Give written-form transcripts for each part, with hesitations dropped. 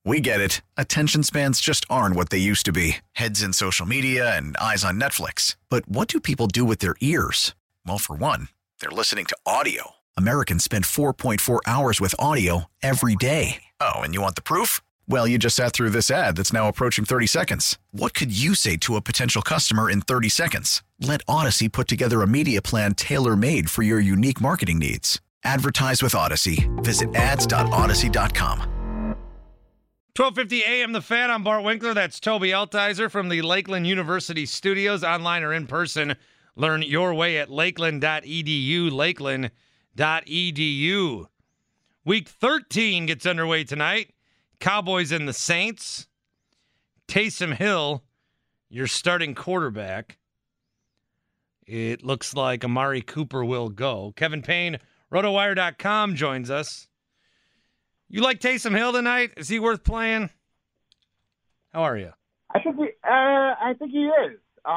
We get it. Attention spans just aren't what they used to be. Heads in social media and eyes on Netflix. But what do people do with their ears? Well, for one, they're listening to audio. Americans spend 4.4 hours with audio every day. Oh, and you want the proof? Well, you just sat through this ad that's now approaching 30 seconds. What could you say to a potential customer in 30 seconds? Let Odyssey put together a media plan tailor-made for your unique marketing needs. Advertise with Odyssey. Visit ads.odyssey.com. 12:50 a.m. The Fan. I'm Bart Winkler. That's Toby Altizer from the Lakeland University studios, online or in person. Learn your way at lakeland.edu, lakeland.edu. Week 13 gets underway tonight. Cowboys and the Saints. Taysom Hill, your starting quarterback. It looks like Amari Cooper will go. Kevin Payne, RotoWire.com, joins us. You like Taysom Hill tonight? Is he worth playing? How are you? I think he is.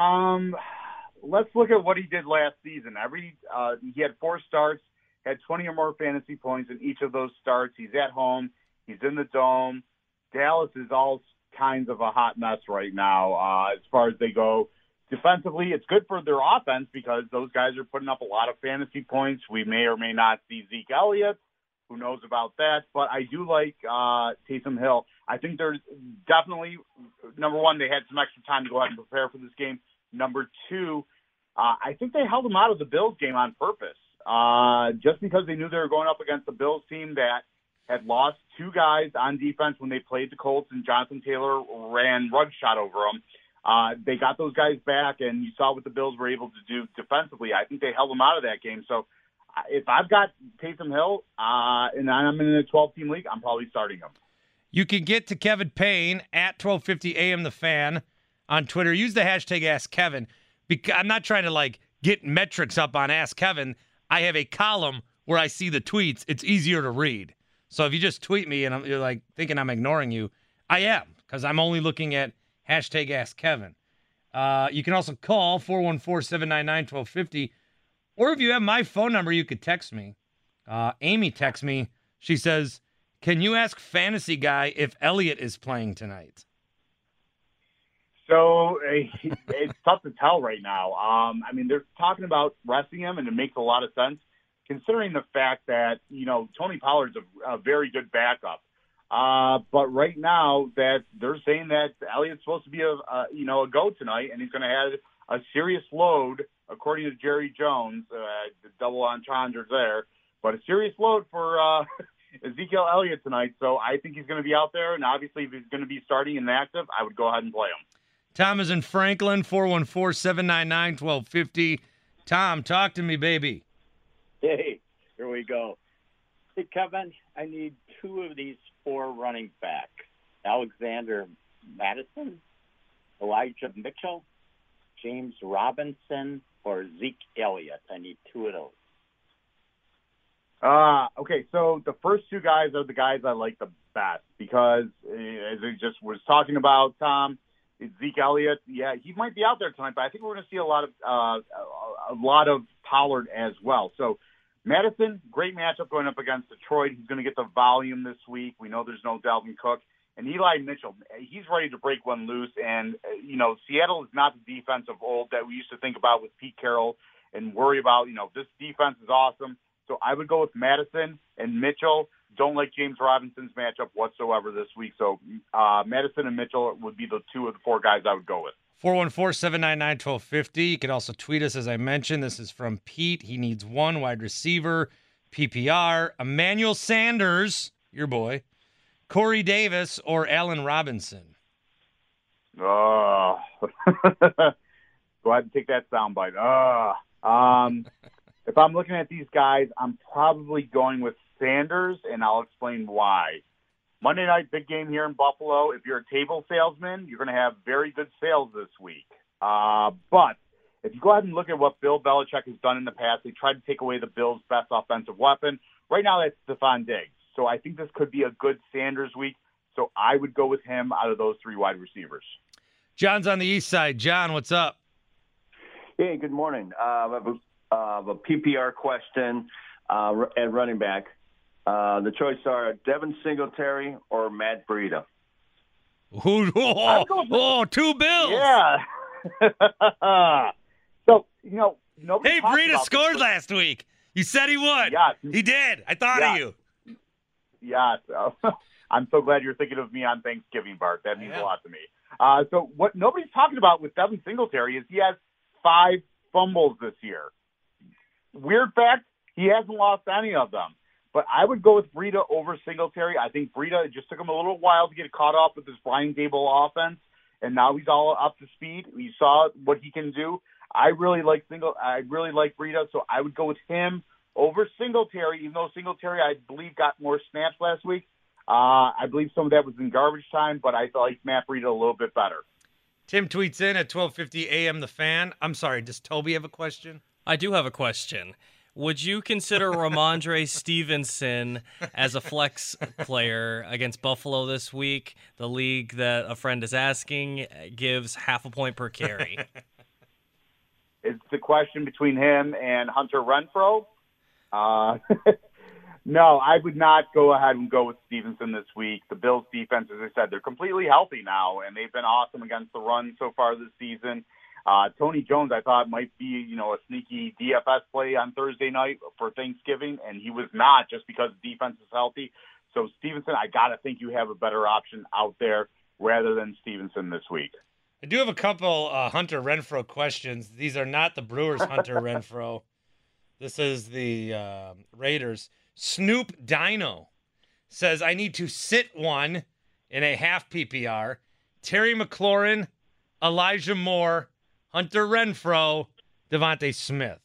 Let's look at what he did last season. He had 4 starts, had 20 or more fantasy points in each of those starts. He's at home. He's in the Dome. Dallas is all kinds of a hot mess right now as far as they go. Defensively, it's good for their offense because those guys are putting up a lot of fantasy points. We may or may not see Zeke Elliott. Who knows about that? But I do like Taysom Hill. I think there's definitely, number one, they had some extra time to go out and prepare for this game. Number two, I think they held him out of the Bills game on purpose just because they knew they were going up against the Bills team that had lost 2 guys on defense when they played the Colts, and Jonathan Taylor ran rug shot over them. They got those guys back, and you saw what the Bills were able to do defensively. I think they held them out of that game. So if I've got Taysom Hill and I'm in a 12-team league, I'm probably starting him. You can get to Kevin Payne at 12:50 a.m. The Fan on Twitter. Use the hashtag #AskKevin. I'm not trying to get metrics up on Ask Kevin. I have a column where I see the tweets. It's easier to read. So if you just tweet me and you're thinking I'm ignoring you, I am, because I'm only looking at hashtag #AskKevin. You can also call 414-799-1250. Or if you have my phone number, you could text me. Amy texts me. She says, can you ask Fantasy Guy if Elliott is playing tonight? So it's tough to tell right now. They're talking about resting him, and it makes a lot of sense considering the fact that, Tony Pollard's a very good backup. But right now that they're saying that Elliott's supposed to be a go tonight, and he's going to have a serious load, according to Jerry Jones, the double entendre there, but a serious load for Ezekiel Elliott tonight. So I think he's going to be out there, and obviously if he's going to be starting and active, I would go ahead and play him. Tom is in Franklin, 414-799-1250. Tom, talk to me, baby. Hey, here we go. Hey, Kevin, I need 2 of these 4 running backs. Alexander Madison, Elijah Mitchell, James Robinson, or Zeke Elliott. I need 2 of those. Okay, so the first 2 guys are the guys I like the best because, as I just was talking about, Tom, Zeke Elliott, yeah, he might be out there tonight, but I think we're going to see a lot of Pollard as well. So Madison, great matchup going up against Detroit. He's going to get the volume this week. We know there's no Dalvin Cook. And Eli Mitchell, he's ready to break one loose. And, Seattle is not the defense of old that we used to think about with Pete Carroll and worry about, this defense is awesome. So I would go with Madison and Mitchell. Don't like James Robinson's matchup whatsoever this week. So Madison and Mitchell would be the 2 of the 4 guys I would go with. 414-799-1250. You can also tweet us, as I mentioned. This is from Pete. He needs 1 wide receiver, PPR, Emmanuel Sanders, your boy, Corey Davis, or Allen Robinson. Oh, go ahead and take that soundbite. If I'm looking at these guys, I'm probably going with Sanders, and I'll explain why. Monday night, big game here in Buffalo. If you're a table salesman, you're going to have very good sales this week. But if you go ahead and look at what Bill Belichick has done in the past, they tried to take away the Bills' best offensive weapon. Right now, that's Stephon Diggs. So I think this could be a good Sanders week. So I would go with him out of those 3 wide receivers. John's on the east side. John, what's up? Hey, good morning. I have a PPR question at running back. The choices are Devin Singletary or Matt Breida. Two Bills. Yeah. So, nobody Hey, talks Breida about scored this, last week. You said he would. Yes. He did. I thought of you. Yeah. So, I'm so glad you're thinking of me on Thanksgiving, Bart. That means a lot to me. So what nobody's talking about with Devin Singletary is he has 5 fumbles this year. Weird fact, he hasn't lost any of them. But I would go with Breida over Singletary. I think Breida, it just took him a little while to get caught up with this Brian Dable offense, and now he's all up to speed. We saw what he can do. I really like Breida, so I would go with him over Singletary, even though Singletary, I believe, got more snaps last week. I believe some of that was in garbage time, but I like Matt Breida a little bit better. Tim tweets in at 12:50 a.m. The Fan. I'm sorry, does Toby have a question? I do have a question. Would you consider Ramondre Stevenson as a flex player against Buffalo this week? The league that a friend is asking gives half a point per carry. It's the question between him and Hunter Renfrow. No, I would not go ahead and go with Stevenson this week. The Bills' defense, as I said, they're completely healthy now, and they've been awesome against the run so far this season. Tony Jones, I thought, might be, a sneaky DFS play on Thursday night for Thanksgiving, and he was not just because the defense is healthy. So, Stevenson, I got to think you have a better option out there rather than Stevenson this week. I do have a couple Hunter Renfrow questions. These are not the Brewers' Hunter Renfrow. This is the Raiders. Snoop Dino says, I need to sit one in a half PPR. Terry McLaurin, Elijah Moore, Hunter Renfrow, Devontae Smith.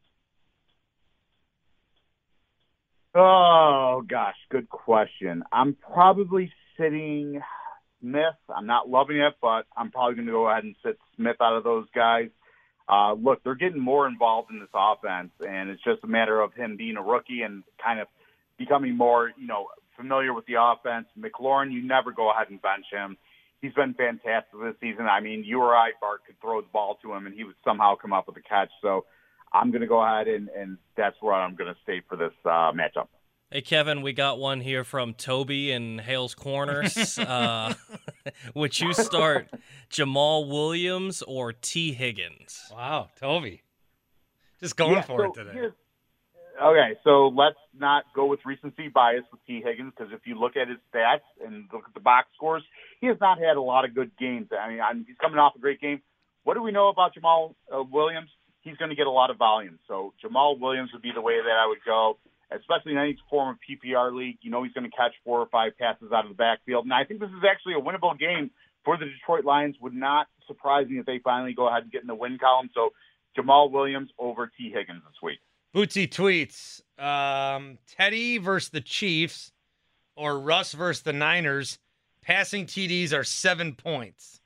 Oh, gosh, good question. I'm probably sitting Smith. I'm not loving it, but I'm probably going to go ahead and sit Smith out of those guys. Look, they're getting more involved in this offense, and it's just a matter of him being a rookie and kind of becoming more, familiar with the offense. McLaurin, you never go ahead and bench him. He's been fantastic this season. I mean, you or I, Bart, could throw the ball to him, and he would somehow come up with a catch. So I'm going to go ahead, and that's where I'm going to stay for this matchup. Hey, Kevin, we got one here from Toby in Hale's Corners. Would you start Jamal Williams or T. Higgins? Wow, Toby. Just going for it today. Okay, so let's not go with recency bias with T. Higgins, because if you look at his stats and look at the box scores, he has not had a lot of good games. I mean, he's coming off a great game. What do we know about Jamal Williams? He's going to get a lot of volume. So Jamal Williams would be the way that I would go, especially in any form of PPR league. He's going to catch 4 or 5 passes out of the backfield. And I think this is actually a winnable game for the Detroit Lions. Would not surprise me if they finally go ahead and get in the win column. So Jamal Williams over T. Higgins this week. Bootsy tweets, Teddy versus the Chiefs or Russ versus the Niners. Passing TDs are 7 points.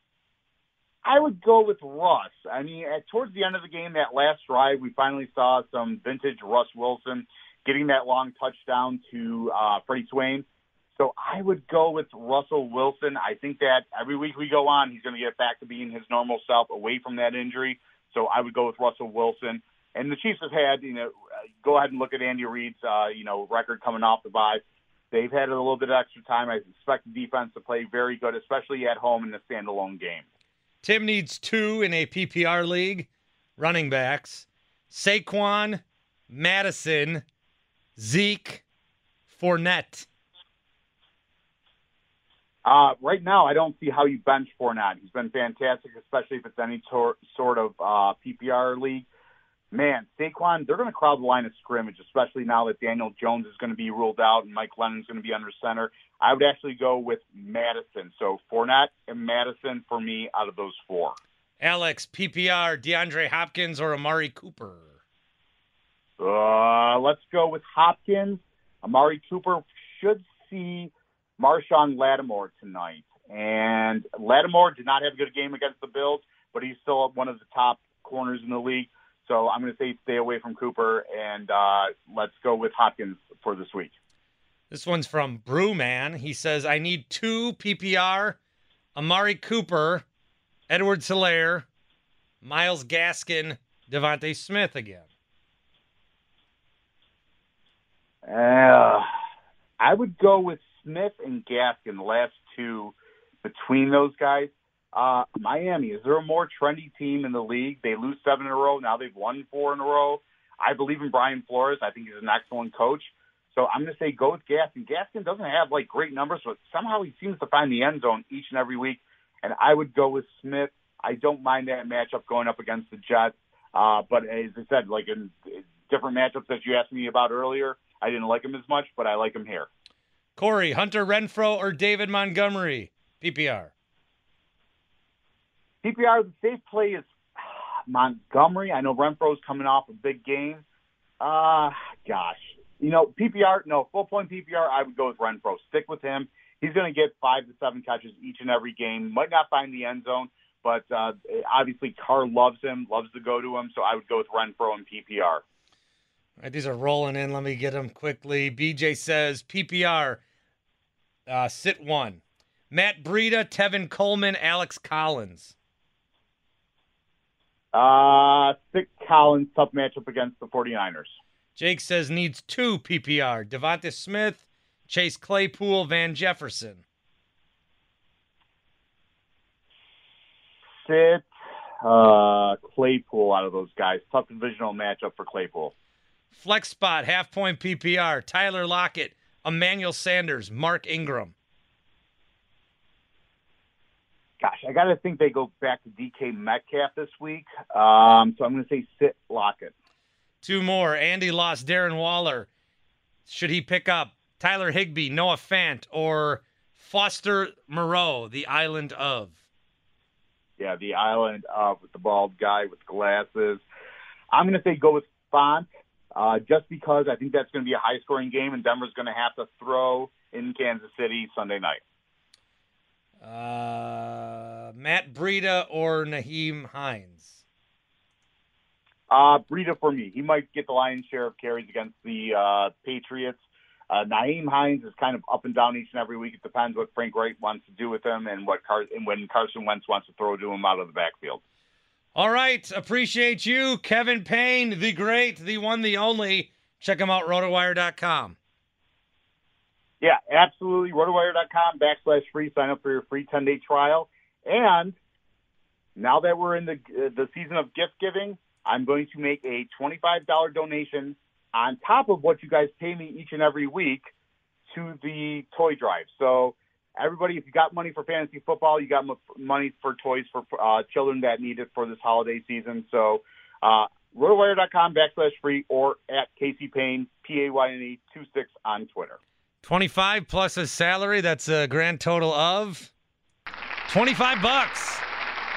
I would go with Russ. I mean, towards the end of the game, that last drive, we finally saw some vintage Russ Wilson getting that long touchdown to Freddie Swain. So I would go with Russell Wilson. I think that every week we go on, he's going to get back to being his normal self away from that injury. So I would go with Russell Wilson. And the Chiefs have had, go ahead and look at Andy Reid's, record coming off the bye. They've had a little bit of extra time. I expect the defense to play very good, especially at home in the standalone game. Tim needs 2 in a PPR league. Running backs. Saquon, Madison, Zeke, Fournette. Right now, I don't see how you bench Fournette. He's been fantastic, especially if it's any sort of PPR league. Man, Saquon, they're going to crowd the line of scrimmage, especially now that Daniel Jones is going to be ruled out and Mike Lennon's going to be under center. I would actually go with Madison. So Fournette and Madison for me out of those 4. Alex, PPR, DeAndre Hopkins or Amari Cooper? Let's go with Hopkins. Amari Cooper should see Marshawn Lattimore tonight. And Lattimore did not have a good game against the Bills, but he's still one of the top corners in the league. So I'm going to say stay away from Cooper, and let's go with Hopkins for this week. This one's from Brewman. He says, I need 2 PPR, Amari Cooper, Edward Hilaire, Myles Gaskin, Devontae Smith again. I would go with Smith and Gaskin, the last 2 between those guys. Miami, is there a more trendy team in the league? They lose 7 in a row. Now they've won 4 in a row. I believe in Brian Flores. I think he's an excellent coach. So I'm going to say go with Gaskin. Gaskin doesn't have, like, great numbers, but somehow he seems to find the end zone each and every week. And I would go with Smith. I don't mind that matchup going up against the Jets. But as I said, like in different matchups that you asked me about earlier, I didn't like him as much, but I like him here. Corey, Hunter Renfrow or David Montgomery? PPR. PPR, the safe play is Montgomery. I know Renfro's coming off a big game. Gosh. You know, PPR, no, full-point PPR, I would go with Renfro. Stick with him. He's going to get 5 to 7 catches each and every game. Might not find the end zone, but obviously Carr loves him, loves to go to him, so I would go with Renfro and PPR. All right, these are rolling in. Let me get them quickly. BJ says PPR, sit 1. Matt Breida, Tevin Coleman, Alex Collins. Stick Collins, tough matchup against the 49ers. Jake says needs 2 PPR. Devonta Smith, Chase Claypool, Van Jefferson. Sit Claypool out of those guys. Tough divisional matchup for Claypool. Flex spot, half-point PPR. Tyler Lockett, Emmanuel Sanders, Mark Ingram. Gosh, I got to think they go back to DK Metcalf this week. So I'm going to say sit Lockett. 2 more. Andy lost Darren Waller. Should he pick up Tyler Higbee, Noah Fant, or Foster Moreau, the island of? Yeah, the island of with the bald guy with glasses. I'm going to say go with Font, just because I think that's going to be a high-scoring game, and Denver's going to have to throw in Kansas City Sunday night. Matt Breida or Nyheim Hines? Breida for me. He might get the lion's share of carries against the Patriots. Nyheim Hines is kind of up and down each and every week. It depends what Frank Wright wants to do with him and when Carson Wentz wants to throw to him out of the backfield. All right. Appreciate you, Kevin Payne, the great, the one, the only. Check him out, rotowire.com. Yeah, absolutely. rotowire.com/free. Sign up for your free 10-day trial. And now that we're in the season of gift giving, I'm going to make a $25 donation on top of what you guys pay me each and every week to the toy drive. So everybody, if you got money for fantasy football, you got money for toys for children that need it for this holiday season. So rotowire.com/free or at Casey Payne, PAYNE 26 on Twitter. 25 plus his salary. That's a grand total of $25.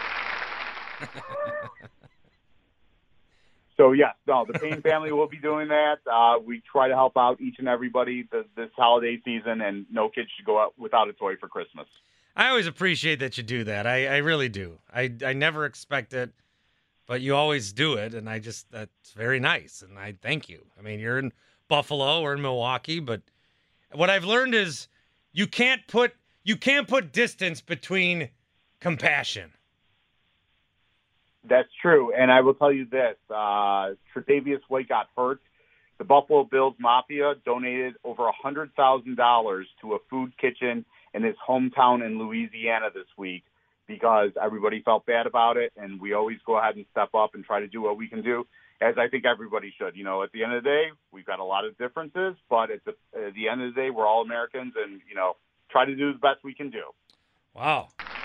So, yes, no, the Payne family will be doing that. We try to help out each and everybody this holiday season, and no kids should go out without a toy for Christmas. I always appreciate that you do that. I really do. I never expect it, but you always do it, and that's very nice, and I thank you. I mean, you're in Buffalo or in Milwaukee, but what I've learned is you can't put distance between compassion. That's true, and I will tell you this. Tre'Davious White got hurt. The Buffalo Bills Mafia donated over $100,000 to a food kitchen in his hometown in Louisiana this week because everybody felt bad about it, and we always go ahead and step up and try to do what we can do, as I think everybody should. You know, at the end of the day, we've got a lot of differences, but at the end of the day, we're all Americans, and, you know, try to do the best we can do. Wow.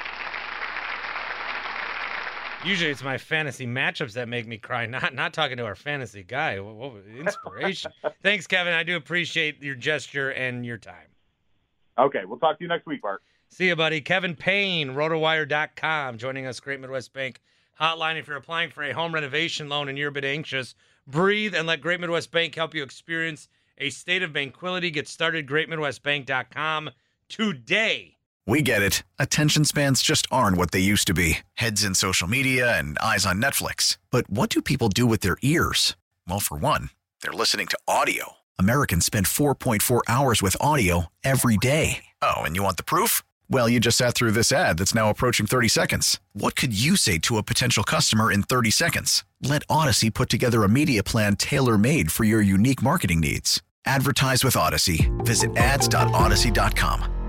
Usually it's my fantasy matchups that make me cry, not talking to our fantasy guy. What inspiration. Thanks, Kevin. I do appreciate your gesture and your time. Okay, we'll talk to you next week, Mark. See you, buddy. Kevin Payne, rotowire.com, joining us, Great Midwest Bank hotline. If you're applying for a home renovation loan and you're a bit anxious, breathe and let Great Midwest Bank help you experience a state of tranquility. Get started, greatmidwestbank.com today. We get it. Attention spans just aren't what they used to be. Heads in social media and eyes on Netflix. But what do people do with their ears? Well, for one, they're listening to audio. Americans spend 4.4 hours with audio every day. Oh, and you want the proof? Well, you just sat through this ad that's now approaching 30 seconds. What could you say to a potential customer in 30 seconds? Let Odyssey put together a media plan tailor-made for your unique marketing needs. Advertise with Odyssey. Visit ads.odyssey.com.